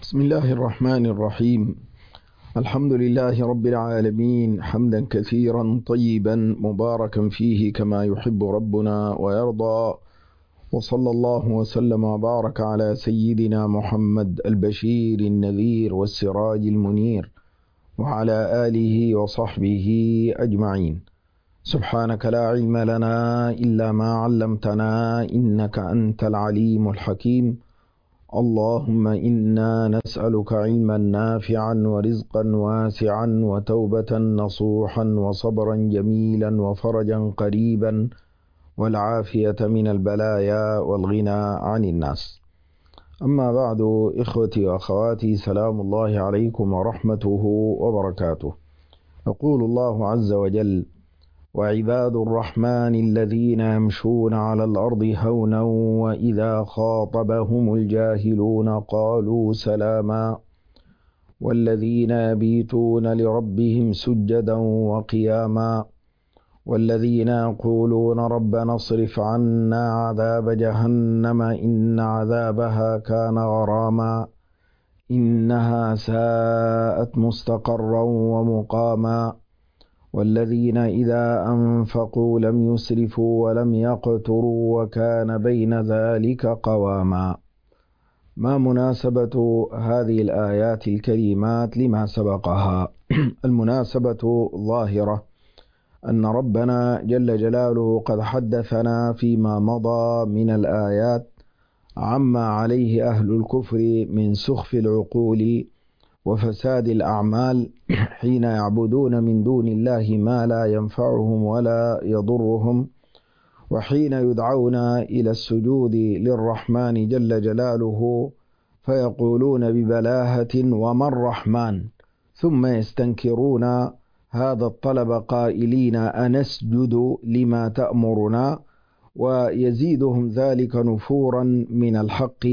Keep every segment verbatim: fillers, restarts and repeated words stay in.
بسم الله الرحمن الرحيم. الحمد لله رب العالمين، حمدا كثيرا طيبا مباركا فيه كما يحب ربنا ويرضى، وصلى الله وسلم وبارك على سيدنا محمد البشير النذير والسراج المنير، وعلى آله وصحبه أجمعين. سبحانك لا علم لنا إلا ما علمتنا إنك أنت العليم الحكيم. اللهم إنا نسألك علما نافعا ورزقا واسعا وتوبة نصوحا وصبرا جميلا وفرجا قريبا والعافية من البلايا والغنى عن الناس. أما بعد، إخوتي وأخواتي، سلام الله عليكم ورحمته وبركاته. يقول الله عز وجل: وعباد الرحمن الذين يمشون على الأرض هونا وإذا خاطبهم الجاهلون قالوا سلاما والذين يبيتون لربهم سجدا وقياما والذين يقولون ربنا اصرف عنا عذاب جهنم إن عذابها كان غراما إنها ساءت مستقرا ومقاما والذين إذا أنفقوا لم يسرفوا ولم يقتروا وكان بين ذلك قواما. ما مناسبة هذه الآيات الكريمات لما سبقها؟ المناسبة ظاهرة، أن ربنا جل جلاله قد حدثنا فيما مضى من الآيات عما عليه أهل الكفر من سخف العقول وفساد الأعمال حين يعبدون من دون الله ما لا ينفعهم ولا يضرهم، وحين يدعون إلى السجود للرحمن جل جلاله فيقولون ببلاهة وما الرحمن، ثم يستنكرون هذا الطلب قائلين أنسجد لما تأمرنا، ويزيدهم ذلك نفورا من الحق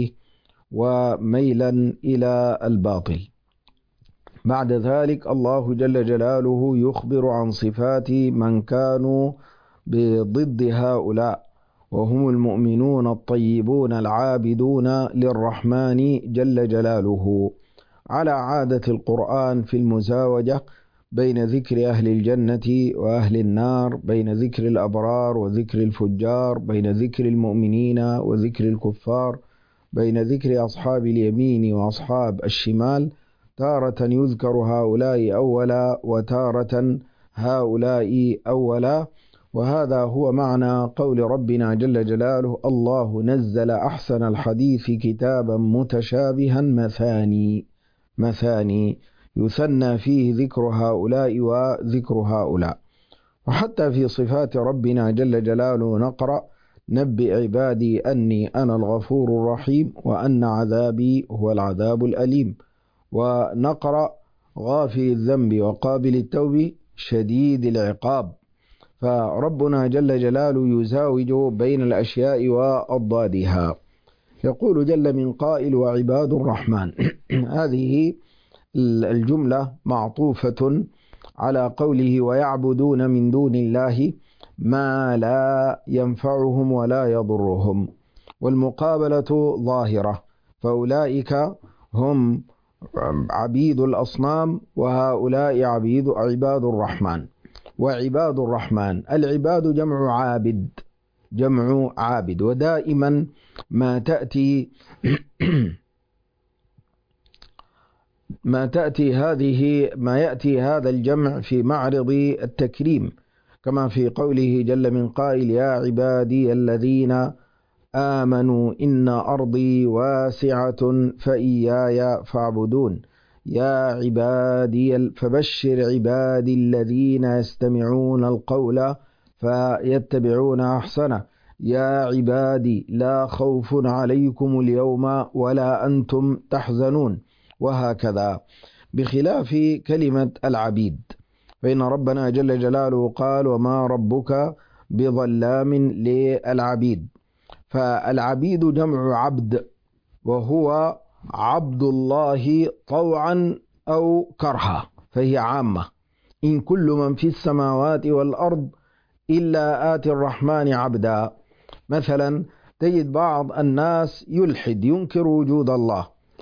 وميلا إلى الباطل. بعد ذلك الله جل جلاله يخبر عن صفات من كانوا بضد هؤلاء، وهم المؤمنون الطيبون العابدون للرحمن جل جلاله، على عادة القرآن في المزاوجة بين ذكر أهل الجنة وأهل النار، بين ذكر الأبرار وذكر الفجار، بين ذكر المؤمنين وذكر الكفار، بين ذكر أصحاب اليمين وأصحاب الشمال. تارة يذكر هؤلاء أولا وتارة هؤلاء أولا، وهذا هو معنى قول ربنا جل جلاله: الله نزل أحسن الحديث كتابا متشابها مثاني مثاني يثنى فيه ذكر هؤلاء وذكر هؤلاء. وحتى في صفات ربنا جل جلاله نقرأ: نبئ عبادي أني أنا الغفور الرحيم وأن عذابي هو العذاب الأليم. ونقرأ: غافل الذنب وقابل التوب شديد العقاب. فربنا جل جلاله يزاوج بين الأشياء وأضدادها. يقول جل من قائل: وعباد الرحمن. هذه الجملة معطوفة على قوله: ويعبدون من دون الله ما لا ينفعهم ولا يضرهم، والمقابلة ظاهرة، فأولئك هم عبيد الأصنام وهؤلاء عبيد عباد الرحمن. وعباد الرحمن، العباد جمع عابد، جمع عابد. ودائما ما تأتي ما تأتي هذه ما يأتي هذا الجمع في معرض التكريم، كما في قوله جل من قائل: يا عبادي الذين آمنوا إن أرضي واسعة فإياي فاعبدون. يا عبادي فبشر عبادي الذين يستمعون القول فيتبعون أحسنه. يا عبادي لا خوف عليكم اليوم ولا أنتم تحزنون. وهكذا، بخلاف كلمة العبيد، فإن ربنا جل جلاله قال: وما ربك بظلام للعبيد. فالعبيد جمع عبد، وهو عبد الله طوعا أو كرها، فهي عامة. إن كل من في السماوات والأرض إلا آتي الرحمن عبدا. مثلا تجد بعض الناس يلحد، ينكر وجود الله،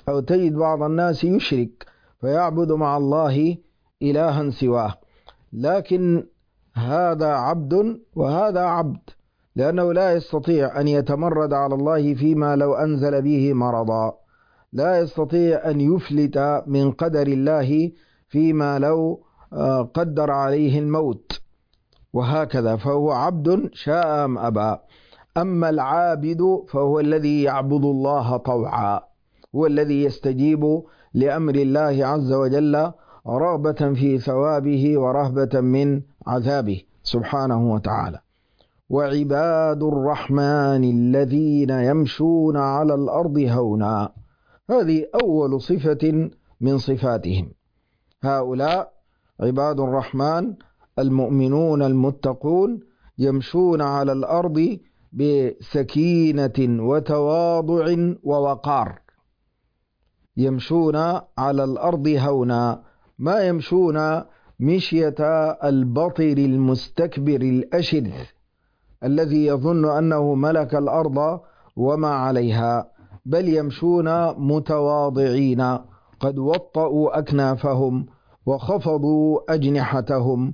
أو تجد بعض الناس يشرك فيعبد مع الله إلها سواه، لكن هذا عبد وهذا عبد، لأنه لا يستطيع أن يتمرد على الله فيما لو أنزل به مرضا، لا يستطيع أن يفلت من قدر الله فيما لو قدر عليه الموت، وهكذا، فهو عبد شاء أم أبى. أما العابد فهو الذي يعبد الله طوعا، هو الذي يستجيب لأمر الله عز وجل رغبة في ثوابه ورهبة من عذابه سبحانه وتعالى. وعباد الرحمن الذين يمشون على الأرض هونا، هذه أول صفة من صفاتهم. هؤلاء عباد الرحمن المؤمنون المتقون يمشون على الأرض بسكينة وتواضع ووقار، يمشون على الأرض هونا، ما يمشون مشية البطر المستكبر الأشر الذي يظن أنه ملك الأرض وما عليها، بل يمشون متواضعين، قد وطئوا أكنافهم وخفضوا أجنحتهم،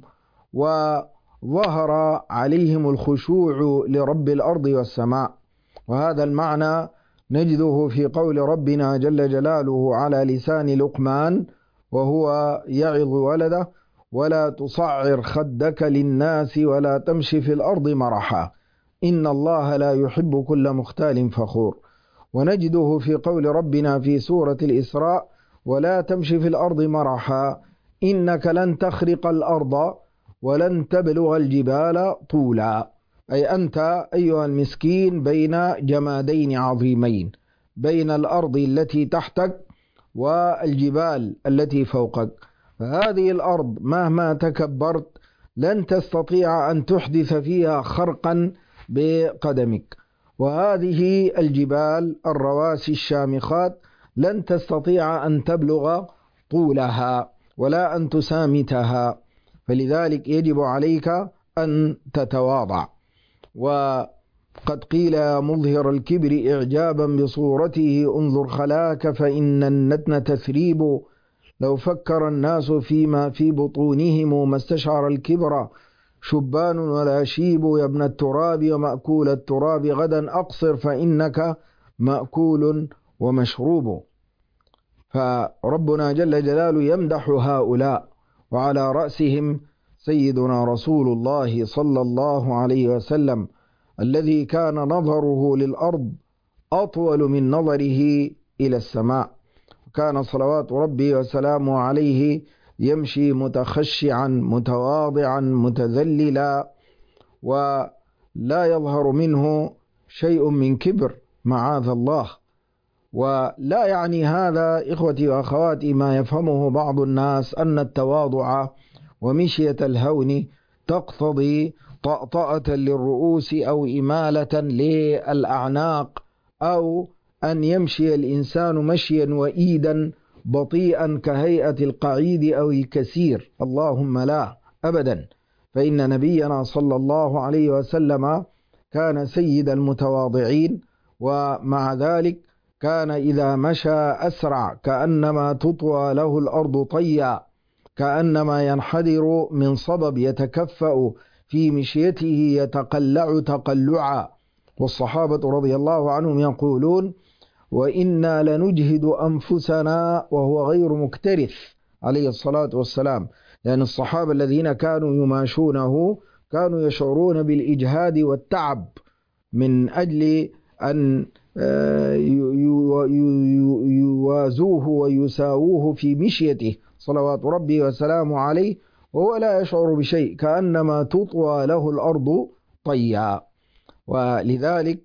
وظهر عليهم الخشوع لرب الأرض والسماء. وهذا المعنى نجده في قول ربنا جل جلاله على لسان لقمان وهو يعظ ولده: ولا تصعر خدك للناس ولا تمشي في الأرض مرحا إن الله لا يحب كل مختال فخور. ونجده في قول ربنا في سورة الإسراء: ولا تمشي في الأرض مرحا إنك لن تخرق الأرض ولن تبلغ الجبال طولا، أي أنت أيها المسكين بين جمادين عظيمين، بين الأرض التي تحتك والجبال التي فوقك، فهذه الأرض مهما تكبرت لن تستطيع أن تحدث فيها خرقا بقدمك، وهذه الجبال الرواسي الشامخات لن تستطيع أن تبلغ طولها ولا أن تسامتها، فلذلك يجب عليك أن تتواضع. وقد قيل يا مظهر الكبر إعجابا بصورته انظر خلاك فإن النتن تثريب، لو فكر الناس فيما في بطونهم ما استشعر الكبر شبان ولا شيب يا ابن التراب ومأكول التراب غدا أقصر فإنك مأكول ومشروب. فربنا جل جلاله يمدح هؤلاء، وعلى رأسهم سيدنا رسول الله صلى الله عليه وسلم الذي كان نظره للأرض أطول من نظره إلى السماء، كان صلوات ربي وسلامه عليه يمشي متخشعا متواضعا متذللا، ولا يظهر منه شيء من كبر معاذ الله. ولا يعني هذا إخوتي وأخواتي ما يفهمه بعض الناس أن التواضع ومشية الهون تقتضي طأطأة للرؤوس أو إمالة للأعناق، أو أن يمشي الإنسان مشيا وإيدا بطيئا كهيئة القعيد أو الكسير، اللهم لا أبدا، فإن نبينا صلى الله عليه وسلم كان سيد المتواضعين، ومع ذلك كان إذا مشى أسرع كأنما تطوى له الأرض طيا، كأنما ينحدر من صبب، يتكفأ في مشيته يتقلع تقلعا. والصحابة رضي الله عنهم يقولون: وإنا لنجهد أنفسنا وهو غير مكترث عليه الصلاة والسلام، لأن يعني الصحابة الذين كانوا يماشونه كانوا يشعرون بالإجهاد والتعب من أجل أن يوازوه ويساووه في مشيته صلوات ربي وسلامه عليه، وهو لا يشعر بشيء، كأنما تطوى له الأرض طيا. ولذلك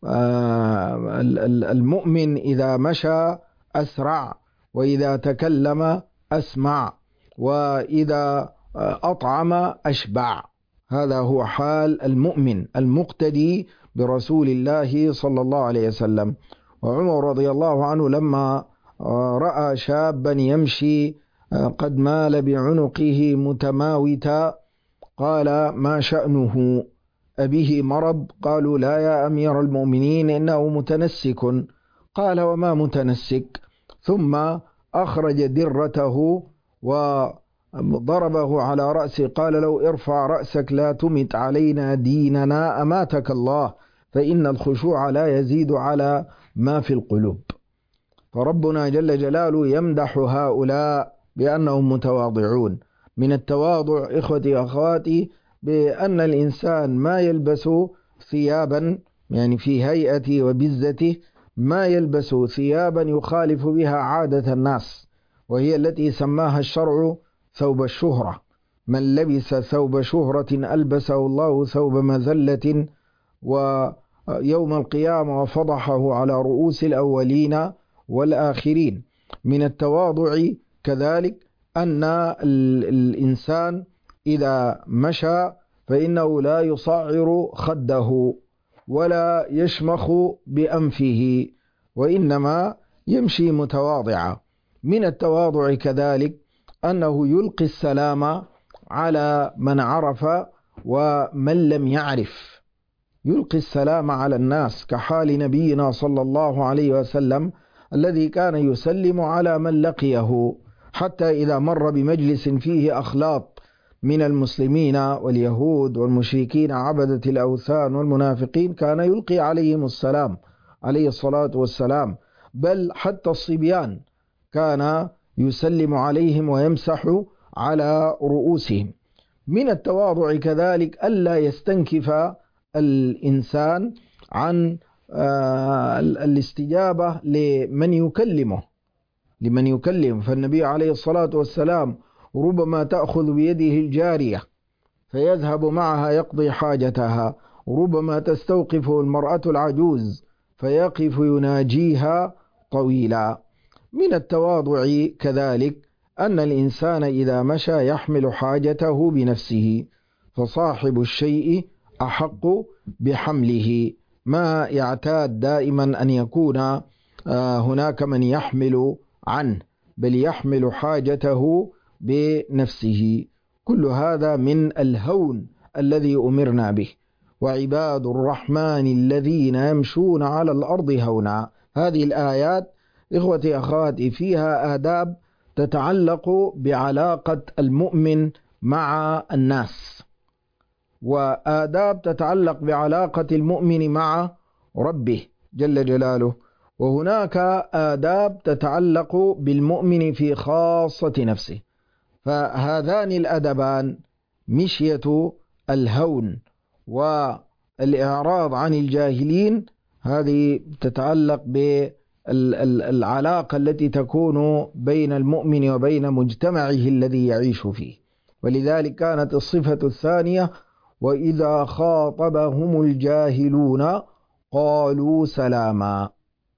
المؤمن إذا مشى أسرع، وإذا تكلم أسمع، وإذا أطعم أشبع، هذا هو حال المؤمن المقتدي برسول الله صلى الله عليه وسلم. وعمر رضي الله عنه لما رأى شابا يمشي قد مال بعنقه متماوتا قال: ما شأنه؟ أبيه مرض؟ قالوا: لا يا أمير المؤمنين إنه متنسك. قال: وما متنسك؟ ثم أخرج درته وضربه على رأسه، قال له ارفع رأسك لا تمت علينا ديننا أماتك الله، فإن الخشوع لا يزيد على ما في القلوب. فربنا جل جلاله يمدح هؤلاء بأنهم متواضعون. من التواضع إخوتي أخواتي بأن الإنسان ما يلبس ثيابا، يعني في هيئته وبزته، ما يلبس ثيابا يخالف بها عادة الناس، وهي التي سماها الشرع ثوب الشهرة. من لبس ثوب شهرة ألبسه الله ثوب مذلة ويوم القيامة وفضحه على رؤوس الأولين والآخرين. من التواضع كذلك أن الإنسان إذا مشى فإنه لا يصعر خده ولا يشمخ بأنفه، وإنما يمشي متواضعا. من التواضع كذلك أنه يلقي السلام على من عرف ومن لم يعرف، يلقي السلام على الناس، كحال نبينا صلى الله عليه وسلم الذي كان يسلم على من لقيه، حتى إذا مر بمجلس فيه أخلاط من المسلمين واليهود والمشركين عبدة الأوثان والمنافقين كان يلقي عليهم السلام عليه الصلاة والسلام، بل حتى الصبيان كان يسلم عليهم ويمسح على رؤوسهم. من التواضع كذلك ألا يستنكف الإنسان عن الاستجابة لمن يكلمه لمن يكلم فالنبي عليه الصلاة والسلام ربما تأخذ بيده الجارية فيذهب معها يقضي حاجتها، ربما تستوقفه المرأة العجوز فيقف يناجيها طويلا. من التواضع كذلك أن الإنسان إذا مشى يحمل حاجته بنفسه، فصاحب الشيء أحق بحمله، ما يعتاد دائما أن يكون هناك من يحمل عنه، بل يحمل حاجته بنفسه. كل هذا من الهون الذي أمرنا به. وعباد الرحمن الذين يمشون على الأرض هونا. هذه الآيات إخوتي أخواتي فيها آداب تتعلق بعلاقة المؤمن مع الناس، وآداب تتعلق بعلاقة المؤمن مع ربه جل جلاله، وهناك آداب تتعلق بالمؤمن في خاصة نفسه. فهذان الأدبان مشية الهون والإعراض عن الجاهلين، هذه تتعلق بالعلاقة التي تكون بين المؤمن وبين مجتمعه الذي يعيش فيه. ولذلك كانت الصفة الثانية وإذا خاطبهم الجاهلون قالوا سلاما.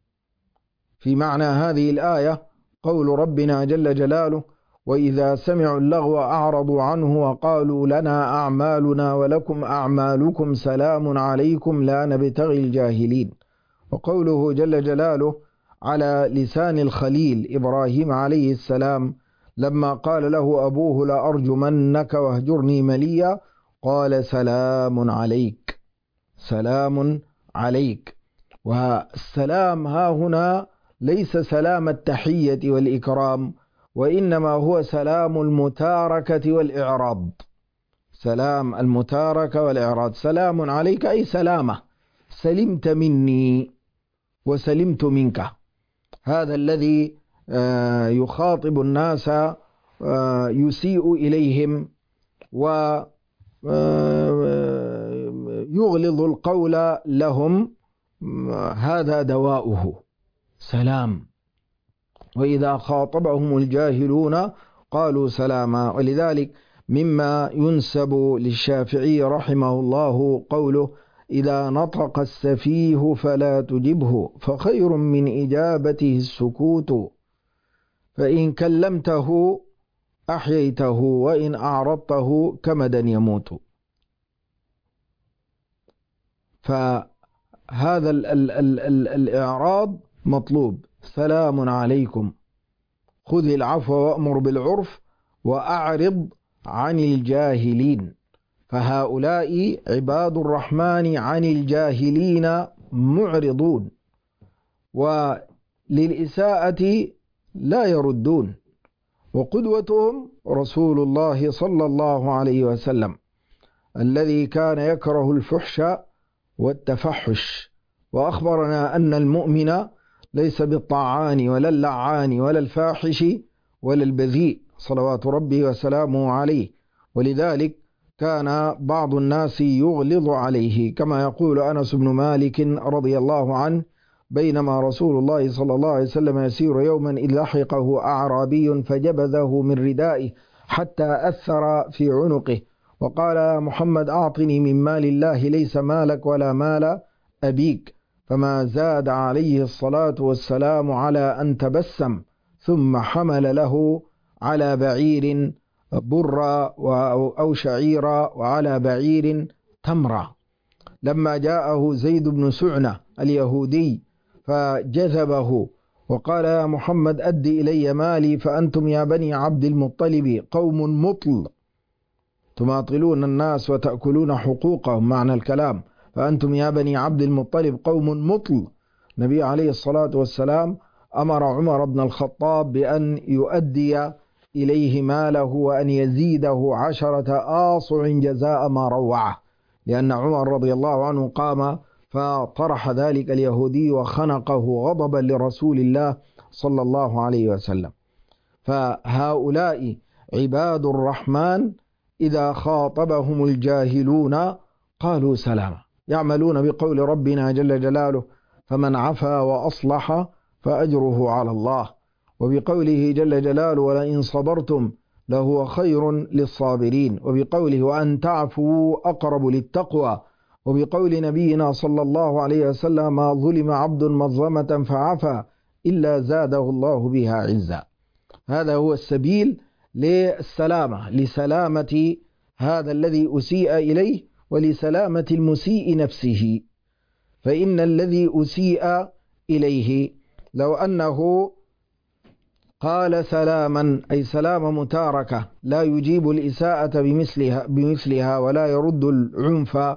في معنى هذه الآية قول ربنا جل جلاله وإذا سمعوا اللغو أعرضوا عنه وقالوا لنا أعمالنا ولكم أعمالكم سلام عليكم لا نبتغي الجاهلين. وقوله جل جلاله على لسان الخليل إبراهيم عليه السلام لما قال له أبوه لأرجمنك واهجرني مليا قال سلام عليك، سلام عليك. والسلام ها هنا ليس سلام التحية والإكرام، وإنما هو سلام المتاركة والإعراض، سلام المتاركة والإعراض. سلام عليك أي سلامة، سلمت مني وسلمت منك. هذا الذي يخاطب الناس يسيء إليهم ويغلظ القول لهم، هذا دواؤه سلام. وإذا خاطبهم الجاهلون قالوا سلاما. ولذلك مما ينسب للشافعي رحمه الله قوله إذا نطق السفيه فلا تجبه فخير من إجابته السكوت، فإن كلمته أحييته وإن أعرضته كمدا يموت. فهذا ال ال ال ال الإعراض مطلوب. سلام عليكم، خذ العفو وأمر بالعرف وأعرض عن الجاهلين. فهؤلاء عباد الرحمن عن الجاهلين معرضون، وللإساءة لا يردون، وقدوتهم رسول الله صلى الله عليه وسلم الذي كان يكره الفحش والتفحش، وأخبرنا أن المؤمن ليس بالطعان ولا اللعان ولا الفاحش ولا البذيء صلوات ربه وسلامه عليه. ولذلك كان بعض الناس يغلظ عليه، كما يقول أنس بن مالك رضي الله عنه: بينما رسول الله صلى الله عليه وسلم يسير يوما إذ لحقه أعرابي فجبذه من ردائه حتى أثر في عنقه، وقال: يا محمد أعطني من مال الله ليس مالك ولا مال أبيك، فما زاد عليه الصلاة والسلام على أن تبسم، ثم حمل له على بعير برا أو شعيرا وعلى بعير تمرا. لما جاءه زيد بن سعنة اليهودي فجذبه وقال: يا محمد أدي إلي مالي، فأنتم يا بني عبد المطلب قوم مطل تماطلون الناس وتأكلون حقوقهم، معنى الكلام فأنتم يا بني عبد المطلب قوم مطل. النبي عليه الصلاة والسلام أمر عمر بن الخطاب بأن يؤدي إليه ماله وأن يزيده عشرة آصع جزاء ما روعه، لأن عمر رضي الله عنه قام فطرح ذلك اليهودي وخنقه غضبا لرسول الله صلى الله عليه وسلم. فهؤلاء عباد الرحمن إذا خاطبهم الجاهلون قالوا سلاما، يعملون بقول ربنا جل جلاله: فمن عفا وأصلح فأجره على الله، وبقوله جل جلاله: ولئن صبرتم لهو خير للصابرين، وبقوله: وأن تعفوا أقرب للتقوى، وبقول نبينا صلى الله عليه وسلم: ما ظلم عبد مظلمة فعفا إلا زاده الله بها عزا. هذا هو السبيل للسلامة، لسلامة هذا الذي أسيء إليه ولسلامة المسيء نفسه. فإن الذي أسيء إليه لو أنه قال سلاما، أي سلام متاركة، لا يجيب الإساءة بمثلها, بمثلها ولا يرد العنف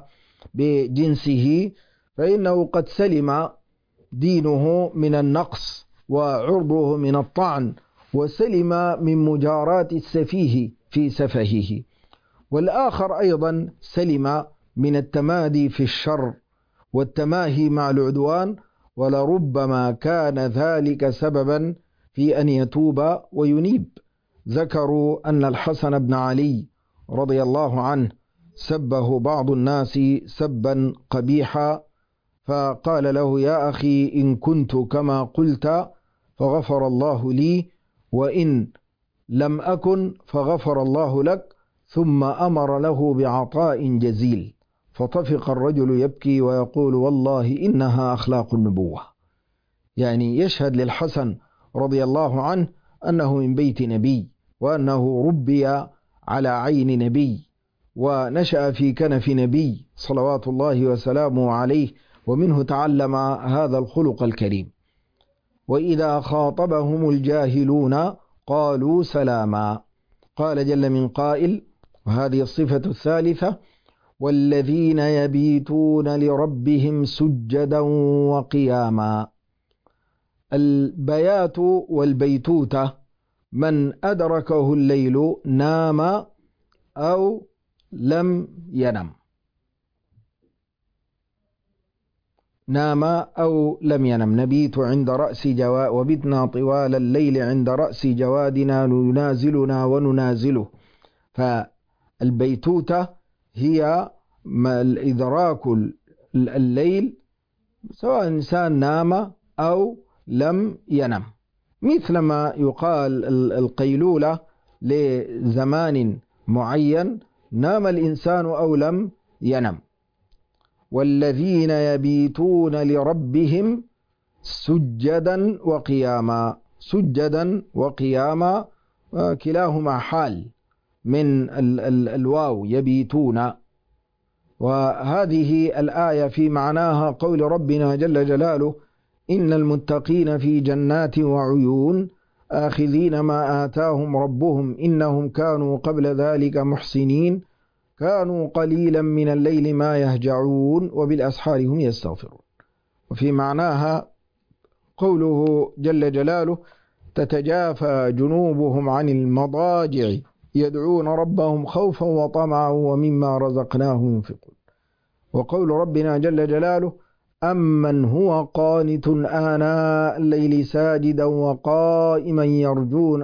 بجنسه، فإنه قد سلم دينه من النقص وعرضه من الطعن، وسلم من مجاراة السفيه في سفهه. والآخر أيضا سلم من التمادي في الشر والتماهي مع العدوان، ولربما كان ذلك سببا في أن يتوب وينيب. ذكروا أن الحسن بن علي رضي الله عنه سبه بعض الناس سبا قبيحا، فقال له: يا أخي إن كنت كما قلت فغفر الله لي، وإن لم أكن فغفر الله لك، ثم أمر له بعطاء جزيل. فطفق الرجل يبكي ويقول: والله إنها أخلاق النبوة. يعني يشهد للحسن رضي الله عنه أنه من بيت نبي، وأنه ربي على عين نبي، ونشأ في كنف نبي صلوات الله وسلامه عليه، ومنه تعلم هذا الخلق الكريم. وإذا خاطبهم الجاهلون قالوا سلاما. قال جل من قائل، وهذه الصفة الثالثة: والذين يبيتون لربهم سجدا وقياما. البيات والبيتوتة من أدركه الليل نام أو لم ينم، نام أو لم ينم. نبيت عند رأس جوا وبتنا طوال الليل عند رأس جوادنا ينازلنا وننازله. فالبيتوتة هي إدراك الليل سواء الإنسان نام أو لم ينم، مثلما يقال القيلولة لزمان معين نام الإنسان أو لم ينم. والذين يبيتون لربهم سجدا وقياما. سجدا وقياما كلاهما حال من ال ال الواو يبيتون. وهذه الآية في معناها قول ربنا جل جلاله: إن المتقين في جنات وعيون آخذين ما آتاهم ربهم إنهم كانوا قبل ذلك محسنين كانوا قليلا من الليل ما يهجعون وبالأسحار هم يستغفرون. وفي معناها قوله جل جلاله: تتجافى جنوبهم عن المضاجع يدعون ربهم خوفا وطمعا ومما رزقناهم ينفقون. وقول ربنا جل جلاله: أمن هو قانت آناء الليل ساجدا وقائما يرجون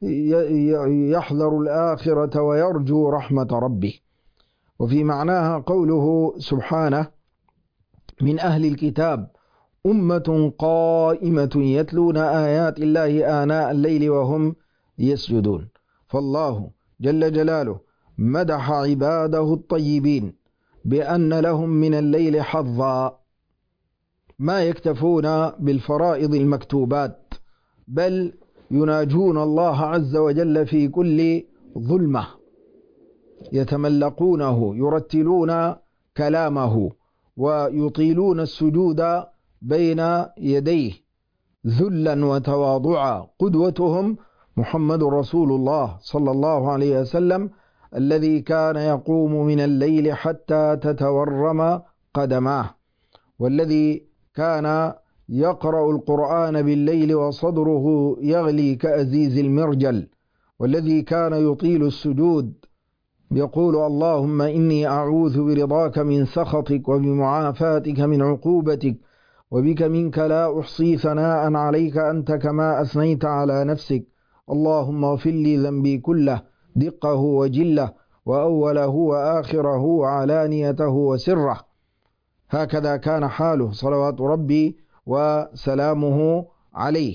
يحذر الآخرة ويرجو رحمة ربه. وفي معناها قوله سبحانه: من أهل الكتاب أمة قائمة يتلون آيات الله آناء الليل وهم يسجدون. فالله جل جلاله مدح عباده الطيبين بأن لهم من الليل حظا، ما يكتفون بالفرائض المكتوبات، بل يناجون الله عز وجل في كل ظلمة، يتملقونه، يرتلون كلامه، ويطيلون السجود بين يديه ذلا وتواضعا. قدوتهم محمد رسول الله صلى الله عليه وسلم، الذي كان يقوم من الليل حتى تتورم قدماه، والذي كان يقرأ القرآن بالليل وصدره يغلي كأزيز المرجل، والذي كان يطيل السجود يقول: اللهم إني أعوذ برضاك من سخطك وبمعافاتك من عقوبتك وبك منك لا أحصي ثناء عليك أنت كما أثنيت على نفسك، اللهم اغفر لي ذنبي كله دقه وجله وأوله وآخره وعلانيته وسره. هكذا كان حاله صلوات ربي وسلامه عليه.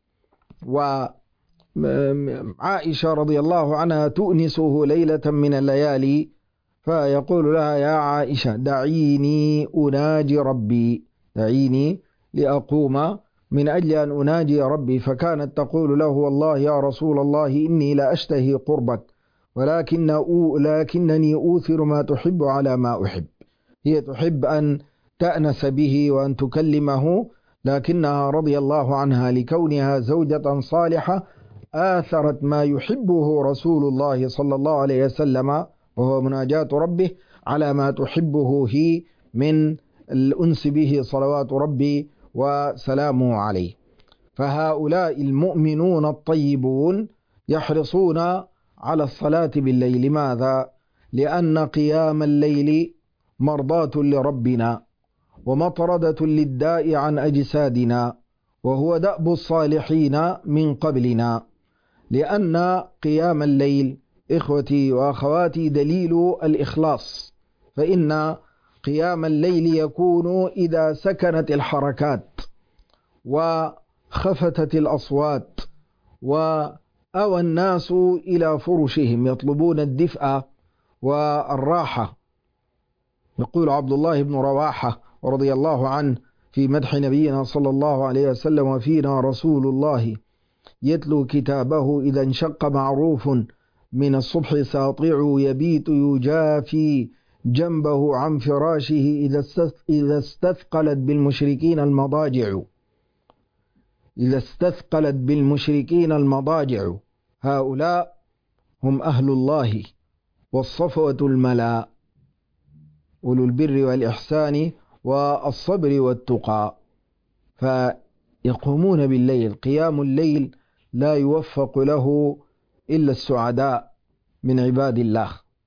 وعائشة رضي الله عنها تؤنسه ليلة من الليالي فيقول لها: يا عائشة دعيني أناجي ربي، دعيني لأقوم من أجل أن أناجي ربي. فكانت تقول له: والله يا رسول الله إني لا أشتهي قربك، ولكن لكنني أوثر ما تحب على ما أحب. هي تحب أن تأنس به وأن تكلمه، لكنها رضي الله عنها لكونها زوجة صالحة آثرت ما يحبه رسول الله صلى الله عليه وسلم وهو مناجاة ربه على ما تحبه هي من الأنس به صلوات ربي وسلامه عليه. فهؤلاء المؤمنون الطيبون يحرصون على الصلاة بالليل. لماذا؟ لأن قيام الليل مرضاة لربنا ومطردة للداء عن أجسادنا، وهو دأب الصالحين من قبلنا. لأن قيام الليل إخوتي وأخواتي دليل الإخلاص، فإن قيام الليل يكون إذا سكنت الحركات وخفتت الأصوات وأوى الناس إلى فرشهم يطلبون الدفء والراحة. يقول عبد الله بن رواحة رضي الله عنه في مدح نبينا صلى الله عليه وسلم: وفينا رسول الله يتلو كتابه إذا انشق معروف من الصبح ساطع يبيت يجافي جنبه عن فراشه إذا استثقلت بالمشركين المضاجع إذا استثقلت بالمشركين المضاجع. هؤلاء هم أهل الله والصفوة الملا، أولو البر والإحسان والصبر والتقى. فيقومون بالليل. قيام الليل لا يوفق له إلا السعداء من عباد الله،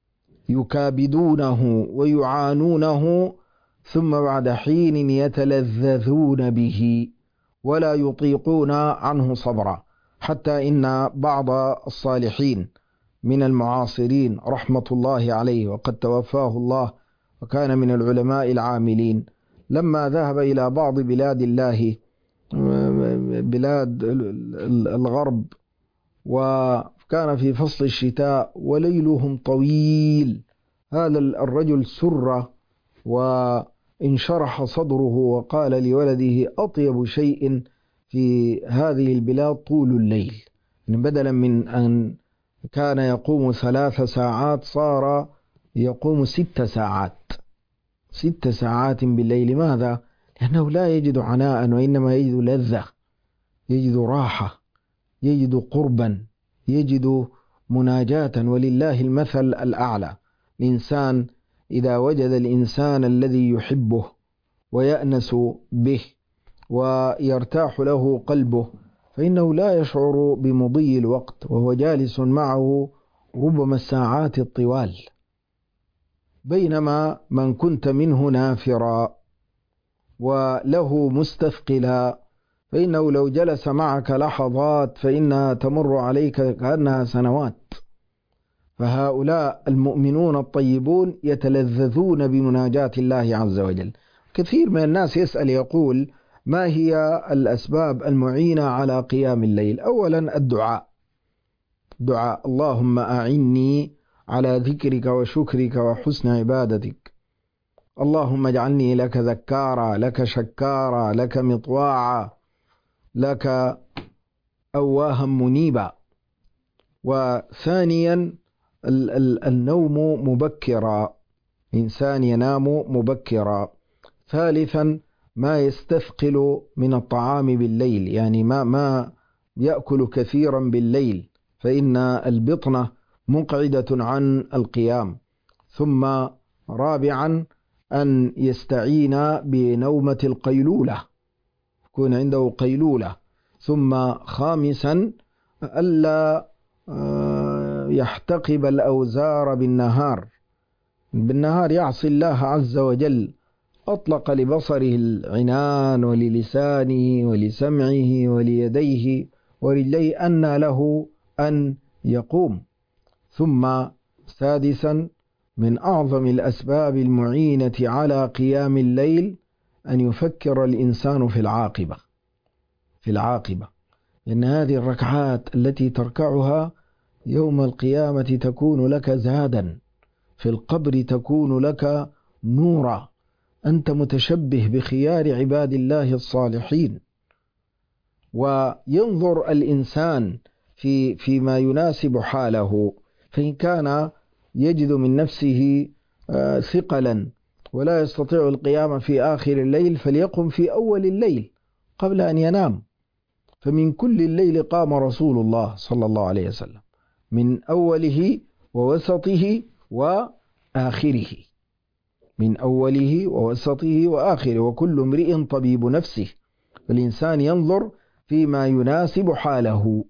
يكابدونه ويعانونه، ثم بعد حين يتلذذون به ولا يطيقون عنه صبرا. حتى إن بعض الصالحين من المعاصرين رحمة الله عليه وقد توفاه الله وكان من العلماء العاملين، لما ذهب إلى بعض بلاد الله بلاد الغرب وكان في فصل الشتاء وليلهم طويل، هذا الرجل سر وانشرح صدره وقال لولده: أطيب شيء في هذه البلاد طول الليل. بدلا من أن كان يقوم ثلاث ساعات صار يقوم ست ساعات ست ساعات بالليل. لماذا؟ لأنه لا يجد عناء، وإنما يجد لذة، يجد راحة، يجد قربا، يجد مناجاة. ولله المثل الأعلى. الإنسان إذا وجد الإنسان الذي يحبه ويأنس به ويرتاح له قلبه، فإنه لا يشعر بمضي الوقت وهو جالس معه ربما الساعات الطوال، بينما من كنت منه نافرا وله مستثقلا فإنه لو جلس معك لحظات فإنها تمر عليك كأنها سنوات. فهؤلاء المؤمنون الطيبون يتلذذون بمناجاة الله عز وجل. كثير من الناس يسأل يقول: ما هي الأسباب المعينة على قيام الليل؟ أولا الدعاء، دعاء اللهم أعني على ذكرك وشكرك وحسن عبادتك، اللهم اجعلني لك ذكارا لك شكارا لك مطواعا لك أواها منيبا. وثانيا النوم مبكرا، إنسان ينام مبكرا. ثالثا ما يستثقل من الطعام بالليل، يعني ما ما يأكل كثيرا بالليل، فإن البطنة مقعدة عن القيام. ثم رابعا أن يستعين بنومة القيلولة، يكون عنده قيلولة. ثم خامسا ألا يحتقب الأوزار بالنهار، بالنهار يعصي الله عز وجل، أطلق لبصره العنان وللسانه ولسمعه وليديه ورجليه أن له أن يقوم. ثم سادسا من أعظم الأسباب المعينة على قيام الليل أن يفكر الإنسان في العاقبة، في العاقبة، لأن هذه الركعات التي تركعها يوم القيامة تكون لك زادا، في القبر تكون لك نورا، أنت متشبه بخيار عباد الله الصالحين. وينظر الإنسان في فيما يناسب حاله، فإن كان يجد من نفسه ثقلا ولا يستطيع القيام في آخر الليل فليقم في أول الليل قبل أن ينام. فمن كل الليل قام رسول الله صلى الله عليه وسلم، من أوله ووسطه وآخره، من أوله ووسطه وآخره، وكل امرئ طبيب نفسه، فالإنسان ينظر فيما يناسب حاله.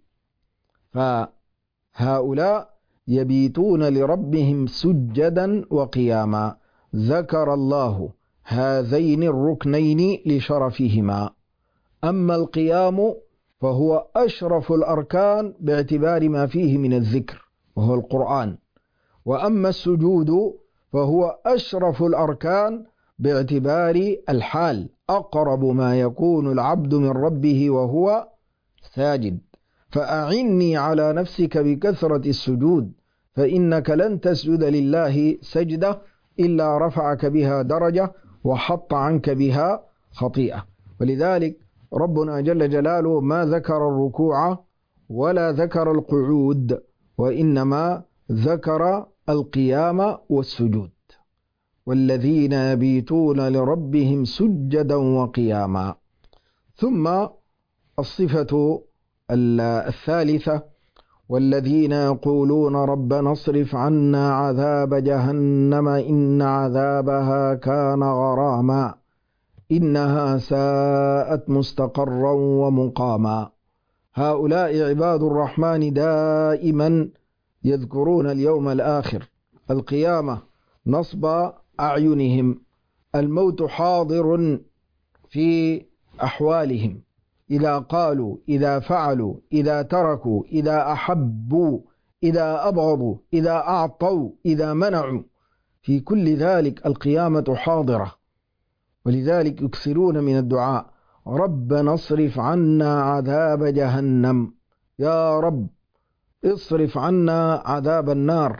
فهؤلاء يبيتون لربهم سجدا وقياما، ذكر الله هذين الركنين لشرفهما. أما القيام فهو أشرف الأركان باعتبار ما فيه من الذكر وهو القرآن، وأما السجود فهو أشرف الأركان باعتبار الحال، أقرب ما يكون العبد من ربه وهو ساجد. فأعني على نفسك بكثرة السجود، فإنك لن تسجد لله سجدة إلا رفعك بها درجة وحط عنك بها خطيئة. ولذلك ربنا جل جلاله ما ذكر الركوع ولا ذكر القعود، وإنما ذكر القيام والسجود. والذين يبيتون لربهم سجدا وقياما. ثم الصفة الثالثة: والذين يقولون ربنا اصرف عنا عذاب جهنم إن عذابها كان غراما إنها ساءت مستقرا ومقاما. هؤلاء عباد الرحمن دائما يذكرون اليوم الآخر، القيامة، نصب أعينهم، الموت حاضر في أحوالهم، إذا قالوا، إذا فعلوا، إذا تركوا، إذا أحبوا، إذا أبغضوا، إذا أعطوا، إذا منعوا، في كل ذلك القيامة حاضرة. ولذلك يكثرون من الدعاء: ربنا اصرف عنا عذاب جهنم، يا رب اصرف عنا عذاب النار،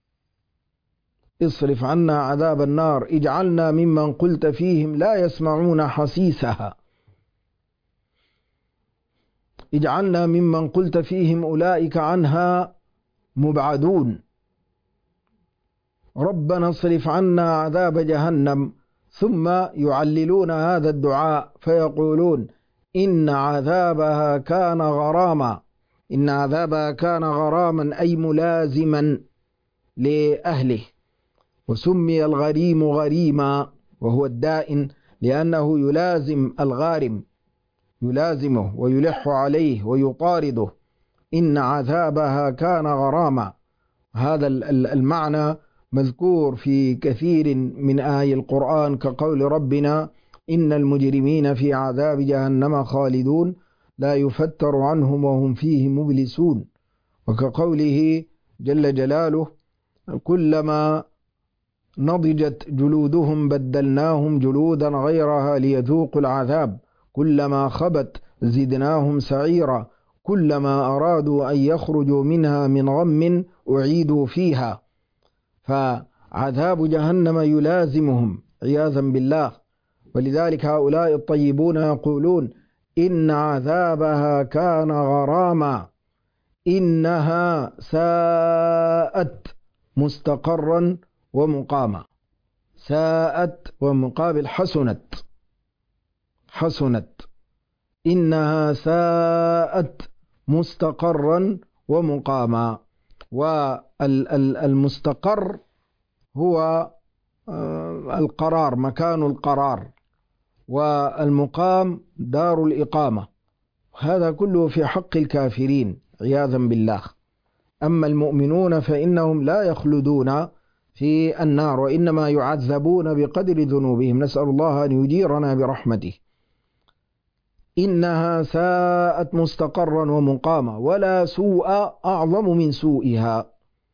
اصرف عنا عذاب النار، اجعلنا ممن قلت فيهم لا يسمعون حسيسها، اجعلنا ممن قلت فيهم أولئك عنها مبعدون. ربنا اصرف عنا عذاب جهنم. ثم يعللون هذا الدعاء فيقولون: إن عذابها كان غراما، إن عذابها كان غراما أي ملازما لأهله. وسمي الغريم غريما وهو الدائن لأنه يلازم الغارم، يلازمه ويلح عليه ويطارده. إن عذابها كان غراما. هذا المعنى مذكور في كثير من آي القرآن، كقول ربنا: إن المجرمين في عذاب جهنم خالدون لا يفتر عنهم وهم فيه مبلسون. وكقوله جل جلاله: كلما نضجت جلودهم بدلناهم جلودا غيرها ليذوقوا العذاب كلما خبت زدناهم سعيرا كلما أرادوا أن يخرجوا منها من غم أعيدوا فيها. فعذاب جهنم يلازمهم عياذا بالله. ولذلك هؤلاء الطيبون يقولون: إن عذابها كان غراما إنها ساءت مستقرا ومقاما. ساءت ومقابل حسنت. حسنت. إنها ساءت مستقرا ومقاما. والمستقر هو القرار، مكان القرار، والمقام دار الإقامة. هذا كله في حق الكافرين عياذا بالله. أما المؤمنون فإنهم لا يخلدون في النار، وإنما يعذبون بقدر ذنوبهم. نسأل الله أن يجيرنا برحمته. إنها ساءت مستقرا ومقاما ولا سوء أعظم من سوءها،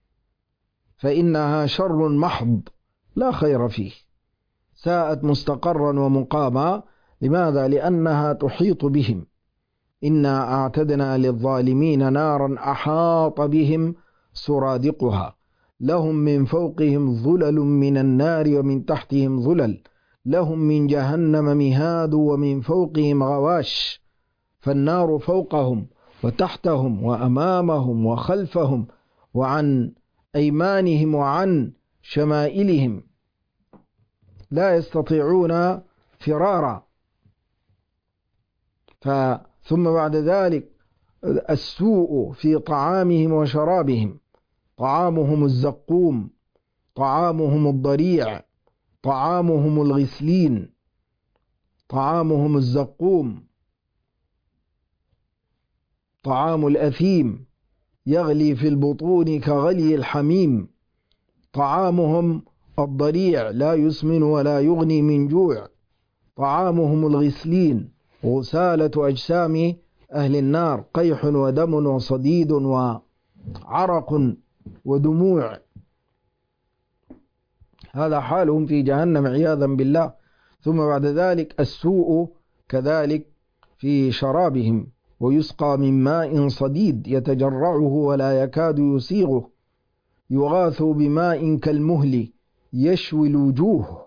فإنها شر محض لا خير فيه. ساءت مستقرا ومقاما. لماذا؟ لأنها تحيط بهم. إنا أعتدنا للظالمين نارا أحاط بهم سرادقها لهم من فوقهم ظلل من النار ومن تحتهم ظلل لهم من جهنم مهاد ومن فوقهم غواش. فالنار فوقهم وتحتهم وأمامهم وخلفهم وعن أيمانهم وعن شمائلهم، لا يستطيعون فرارا. ثم بعد ذلك السوء في طعامهم وشرابهم. طعامهم الزقوم، طعامهم الضريع، طعامهم الغسلين، طعامهم الزقوم، طعام الأثيم يغلي في البطون كغلي الحميم. طعامهم الضريع لا يسمن ولا يغني من جوع. طعامهم الغسلين، غسالة أجسام أهل النار، قيح ودم وصديد وعرق ودموع. هذا حالهم في جهنم عياذا بالله. ثم بعد ذلك السوء كذلك في شرابهم. ويسقى من ماء صديد يتجرعه ولا يكاد يسيغه يغاث بماء كالمهل يشوي الوجوه.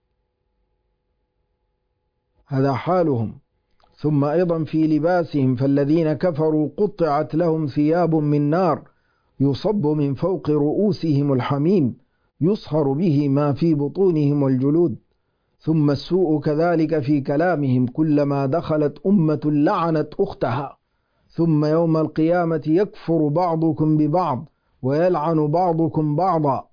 هذا حالهم. ثم أيضا في لباسهم. فالذين كفروا قطعت لهم ثياب من نار يصب من فوق رؤوسهم الحميم يصهر به ما في بطونهم والجلود. ثم السوء كذلك في كلامهم. كلما دخلت أمة لعنت أختها ثم يوم القيامة يكفر بعضكم ببعض ويلعن بعضكم بعضا.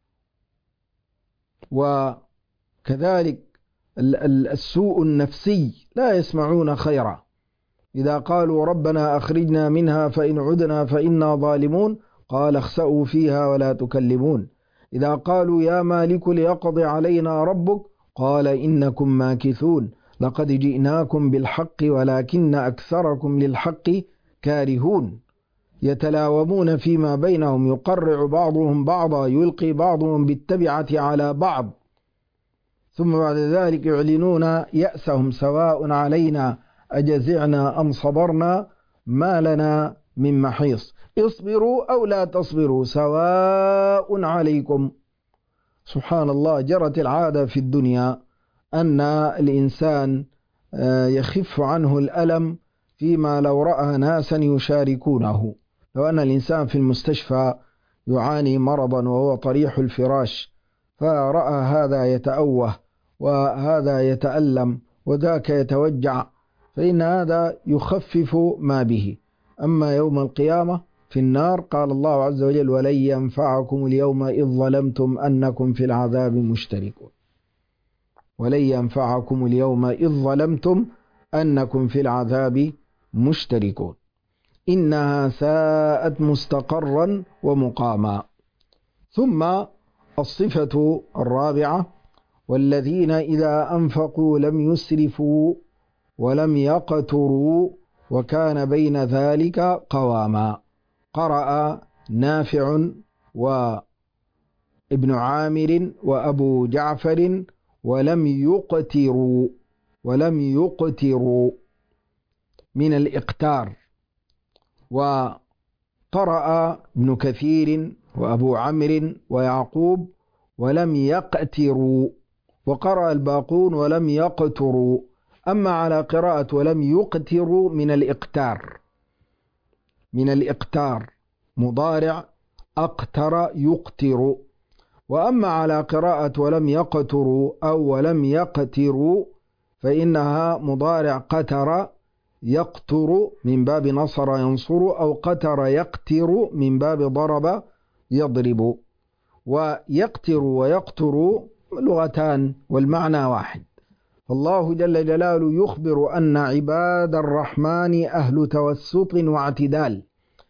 وكذلك السوء النفسي، لا يسمعون خيرا. إذا قالوا ربنا أخرجنا منها فإن عدنا فإنا ظالمون قال اخسأوا فيها ولا تكلمون. إذا قالوا يا مالك ليقضي علينا ربك قال إنكم ماكثون لقد جئناكم بالحق ولكن أكثركم للحق كارهون. يتلاومون فيما بينهم يقرع بعضهم بعضا يلقي بعضهم بالتبعة على بعض. ثم بعد ذلك يعلنون يأسهم سواء علينا أجزعنا أم صبرنا ما لنا من محيص اصبروا أو لا تصبروا سواء عليكم. سبحان الله. جرت العادة في الدنيا أن الإنسان يخف عنه الألم فيما لو رأى ناسا يشاركونه. لو أن الإنسان في المستشفى يعاني مرضا وهو طريح الفراش فرأى هذا يتأوه وهذا يتألم وذاك يتوجع فإن هذا يخفف ما به. أما يوم القيامة في النار قال الله عز وجل ولن ينفعكم اليوم إذ ظلمتم أنكم في العذاب مشتركون. ولن ينفعكم اليوم إذ ظلمتم أنكم في العذاب مشتركون. إنها ساءت مستقرا ومقاما. ثم الصفة الرابعة: والذين إذا أنفقوا لم يسرفوا ولم يقتروا وكان بين ذلك قواما. قرأ نافع وابن عامر وأبو جعفر ولم يقتروا، ولم يقتروا من الإقتار. وقرأ ابن كثير وأبو عمرو ويعقوب ولم يقتروا، وقرأ الباقون ولم يقتروا. أما على قراءة ولم يقتروا من الإقتار، من الإقتار مضارع أقتر يقتر. وأما على قراءة ولم يقتروا أو ولم يقتروا فإنها مضارع قتر يقتر من باب نصر ينصر، أو قتر يقتر من باب ضرب يضرب. ويقتر ويقتر لغتان والمعنى واحد. فالله جل جلاله يخبر أن عباد الرحمن أهل توسط واعتدال،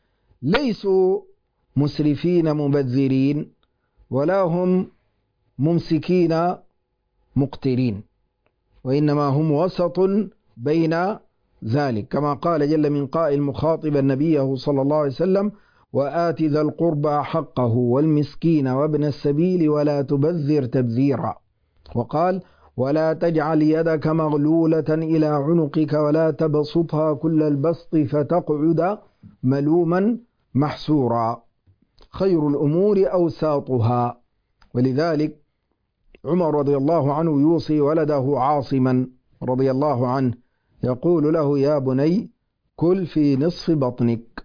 ليسوا مسرفين مبذرين ولا هم ممسكين مقترين، وإنما هم وسط بين ذلك، كما قال جل من قائل مخاطبا نبيه صلى الله عليه وسلم: وآت ذا القربى حقه والمسكين وابن السبيل ولا تبذر تبذيرا. وقال: ولا تجعل يدك مغلولة إلى عنقك ولا تبسطها كل البسط فتقعد ملوما محسورا. خير الأمور أوساطها. ولذلك عمر رضي الله عنه يوصي ولده عاصما رضي الله عنه، يقول له: يا بني كل في نصف بطنك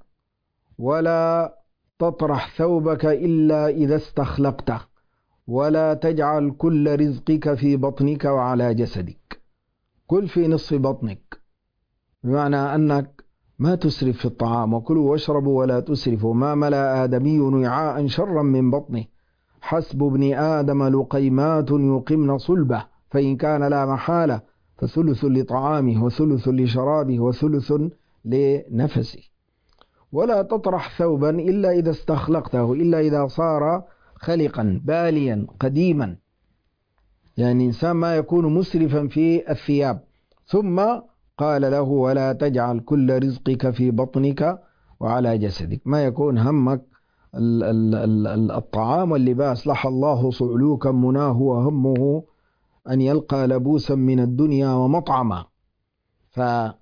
ولا تطرح ثوبك إلا إذا استخلقته، ولا تجعل كل رزقك في بطنك وعلى جسدك. كل في نصف بطنك بمعنى أنك ما تسرف في الطعام، وكلوا واشربوا ولا تسرفوا، ما ملأ آدمي وعاء شرا من بطنه، حسب ابن آدم لقيمات يقمن صلبه، فإن كان لا محالة فثلث لطعامه وثلث لشرابه وثلث لنفسه. ولا تطرح ثوبا إلا إذا استخلقته، إلا إذا صار خلقا باليا قديما، يعني إنسان ما يكون مسرفا في الثياب. ثم قال له: ولا تجعل كل رزقك في بطنك وعلى جسدك، ما يكون همك الطعام واللباس. لح الله صعلوكا مناه وهمه أن يلقى لبوسا من الدنيا ومطعما. ف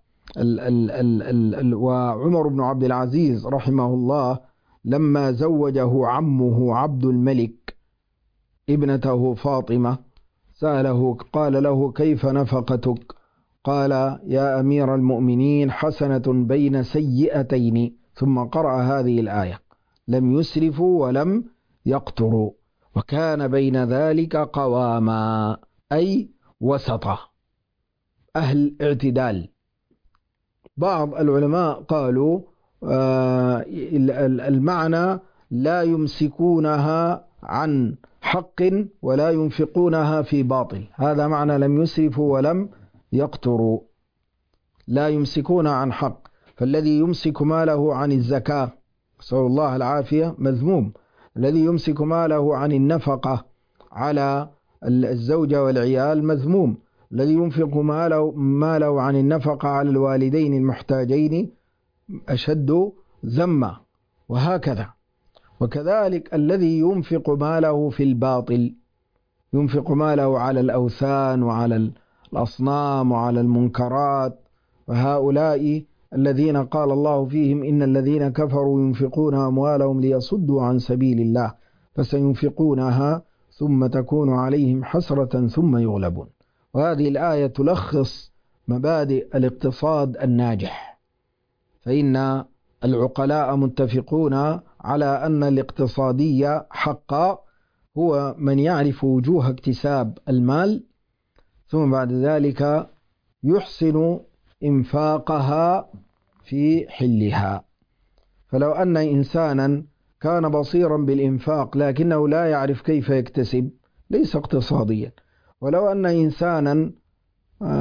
وعمر بن عبد العزيز رحمه الله لما زوجه عمه عبد الملك ابنته فاطمة سأله، قال له: كيف نفقتك؟ قال: يا أمير المؤمنين حسنة بين سيئتين. ثم قرأ هذه الآية: لم يسرفوا ولم يقتروا وكان بين ذلك قواما، أي وسطة، أهل اعتدال. بعض العلماء قالوا آه المعنى لا يمسكونها عن حق ولا ينفقونها في باطل، هذا معنى لم يسرفوا ولم يقتروا. لا يمسكون عن حق، فالذي يمسك ماله عن الزكاة نسأل الله العافية مذموم، الذي يمسك ماله عن النفقة على الزوجة والعيال مذموم، الذي ينفق ماله, ماله عن النفقة على الوالدين المحتاجين أشد ذمة، وهكذا. وكذلك الذي ينفق ماله في الباطل، ينفق ماله على الأوثان وعلى الأصنام وعلى المنكرات، وهؤلاء الذين قال الله فيهم: إن الذين كفروا ينفقون أموالهم ليصدوا عن سبيل الله فسينفقونها ثم تكون عليهم حسرة ثم يغلبون. وهذه الآية تلخص مبادئ الاقتصاد الناجح، فإن العقلاء متفقون على أن الاقتصادي حقا هو من يعرف وجوه اكتساب المال، ثم بعد ذلك يحسن إنفاقها في حلها. فلو أن إنسانا كان بصيرا بالإنفاق لكنه لا يعرف كيف يكتسب ليس اقتصاديا. ولو أن إنسانا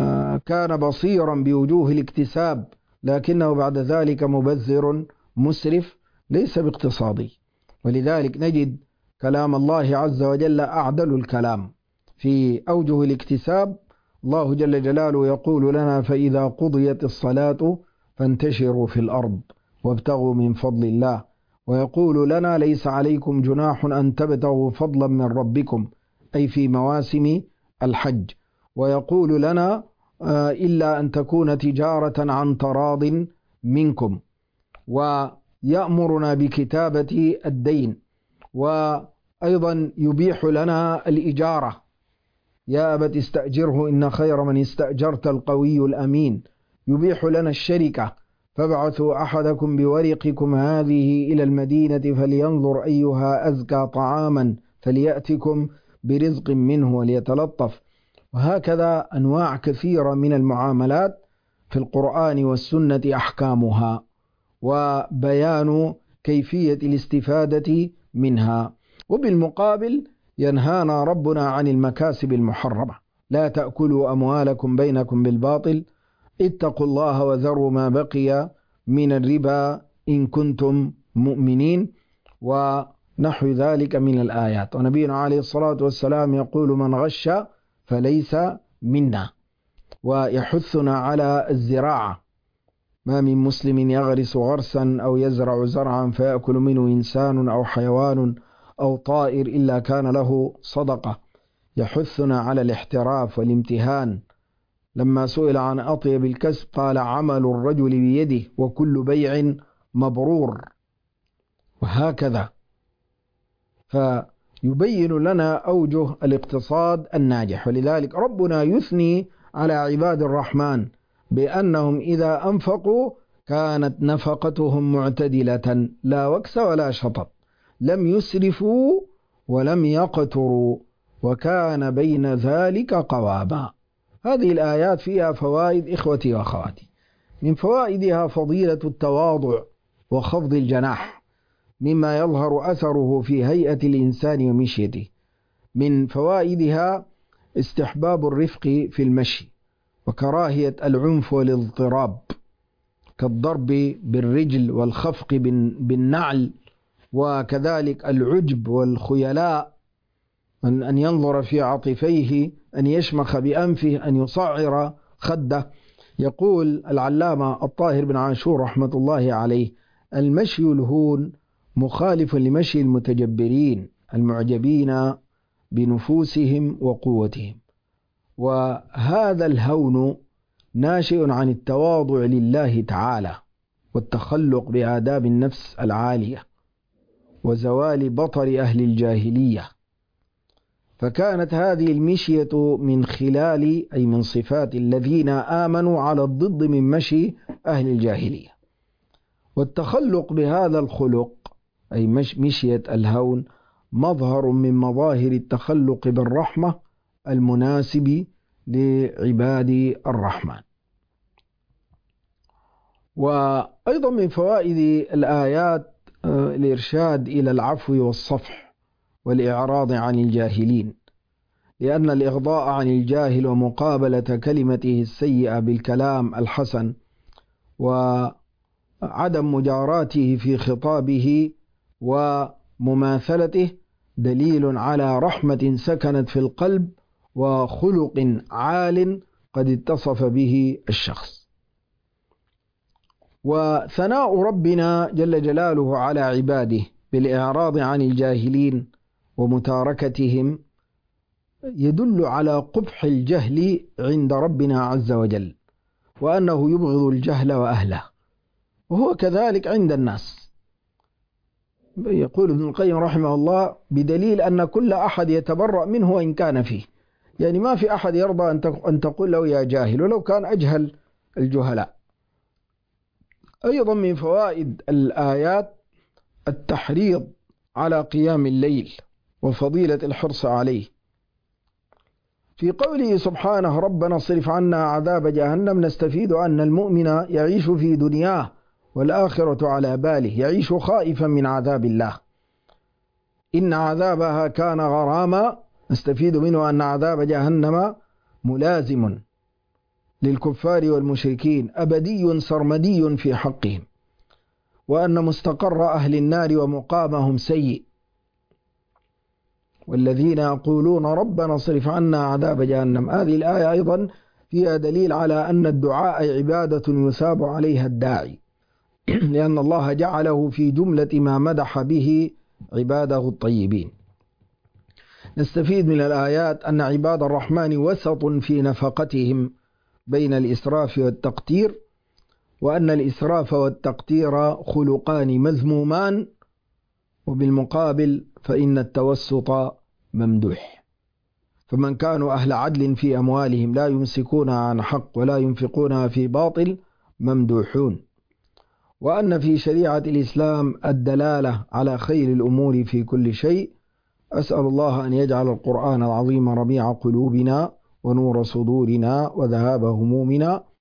كان بصيرا بوجوه الاكتساب لكنه بعد ذلك مبذر مسرف ليس باقتصادي. ولذلك نجد كلام الله عز وجل أعدل الكلام في أوجه الاكتساب. الله جل جلاله يقول لنا: فإذا قضيت الصلاة فانتشروا في الأرض وابتغوا من فضل الله. ويقول لنا: ليس عليكم جناح أن تبتغوا فضلا من ربكم، أي في مواسم الحج. ويقول لنا: إلا أن تكون تجارة عن تراض منكم. ويأمرنا بكتابة الدين، وأيضا يبيح لنا الإجارة: يا أبت استأجره إن خير من استأجرت القوي الأمين. يبيح لنا الشركة: فابعثوا أحدكم بورقكم هذه إلى المدينة فلينظر أيها أزكى طعاما فليأتكم برزق منه وليتلطف. وهكذا أنواع كثيرة من المعاملات في القرآن والسنة أحكامها وبيان كيفية الاستفادة منها. وبالمقابل ينهانا ربنا عن المكاسب المحرمة: لا تأكلوا أموالكم بينكم بالباطل، اتقوا الله وذروا ما بقي من الربا إن كنتم مؤمنين، ونحو ذلك من الآيات. ونبينا عليه الصلاة والسلام يقول: من غش فليس منا. ويحثنا على الزراعة: ما من مسلم يغرس غرسا أو يزرع زرعا فيأكل منه إنسان أو حيوان أو طائر إلا كان له صدقة. يحثنا على الاحتراف والامتهان. لما سئل عن أطيب الكسب قال: عمل الرجل بيده وكل بيع مبرور. وهكذا فيبين لنا أوجه الاقتصاد الناجح. ولذلك ربنا يثني على عباد الرحمن بأنهم إذا أنفقوا كانت نفقتهم معتدلة، لا وكس ولا شطط، لم يسرفوا ولم يقتروا، وكان بين ذلك قواما. هذه الآيات فيها فوائد إخوتي وأخواتي. من فوائدها فضيلة التواضع وخفض الجناح، مما يظهر أثره في هيئة الإنسان ومشيته. من فوائدها استحباب الرفق في المشي، وكراهية العنف والاضطراب كالضرب بالرجل والخفق بالنعل، وكذلك العجب والخيلاء، أن ينظر في عاطفيه، أن يشمخ بأنفه، أن يصعر خده. يقول العلامة الطاهر بن عاشور رحمة الله عليه: المشي الهون مخالف لمشي المتجبرين المعجبين بنفوسهم وقوتهم. وهذا الهون ناشئ عن التواضع لله تعالى والتخلق بآداب النفس العالية وزوال بطر أهل الجاهلية. فكانت هذه المشية من خلال أي من صفات الذين آمنوا على الضد من مشي أهل الجاهلية. والتخلق بهذا الخلق أي مشية الهون مظهر من مظاهر التخلق بالرحمة المناسب لعباد الرحمن. وأيضا من فوائد الآيات الإرشاد إلى العفو والصفح والإعراض عن الجاهلين، لأن الإغضاء عن الجاهل ومقابلة كلمته السيئة بالكلام الحسن وعدم مجاراته في خطابه ومماثلته دليل على رحمة سكنت في القلب وخلق عال قد اتصف به الشخص. وثناء ربنا جل جلاله على عباده بالإعراض عن الجاهلين ومتاركتهم يدل على قبح الجهل عند ربنا عز وجل، وأنه يبغض الجهل وأهله، وهو كذلك عند الناس. يقول ابن القيم رحمه الله: بدليل أن كل أحد يتبرأ منه وإن كان فيه. يعني ما في أحد يرضى أن تقول له يا جاهل ولو كان أجهل الجهلاء. أيضا من فوائد الآيات التحريض على قيام الليل وفضيلة الحرص عليه. في قوله سبحانه: ربنا اصرف عنا عذاب جهنم، نستفيد أن المؤمن يعيش في دنياه والآخرة على باله، يعيش خائفا من عذاب الله. إن عذابها كان غراما، نستفيد منه أن عذاب جهنم ملازم للكفار والمشركين أبدي سرمدي في حقهم، وأن مستقر أهل النار ومقامهم سيء. والذين يقولون ربنا اصرف عنا عذاب جهنم، هذه الآية أيضا فيها دليل على أن الدعاء عبادة يثاب عليها الداعي، لأن الله جعله في جملة ما مدح به عباده الطيبين. نستفيد من الآيات أن عباد الرحمن وسط في نفقتهم بين الإسراف والتقتير، وأن الإسراف والتقتير خلقان مذمومان، وبالمقابل فإن التوسط ممدوح. فمن كانوا أهل عدل في أموالهم لا يمسكونها عن حق ولا ينفقونها في باطل ممدوحون. وأن في شريعة الإسلام الدلالة على خير الأمور في كل شيء. أسأل الله أن يجعل القرآن العظيم ربيع قلوبنا ونور صدورنا وذهاب همومنا